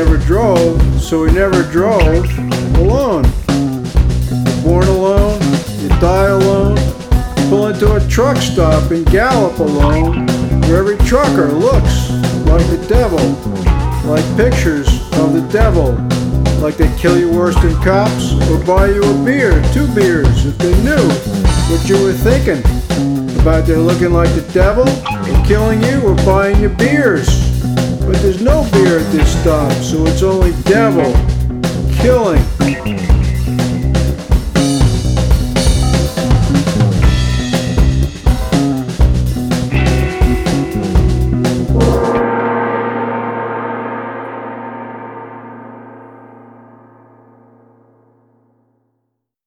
never drove, so he never drove alone. You're born alone, you die alone, pull into a truck stop and gallop alone, where every trucker looks like the devil, like pictures of the devil, like they'd kill you worse than cops, or buy you a beer, 2 beers, if they knew what you were thinking about their looking like the devil, or killing you, or buying you beers. But there's no beer at this stop, so it's only devil, killing,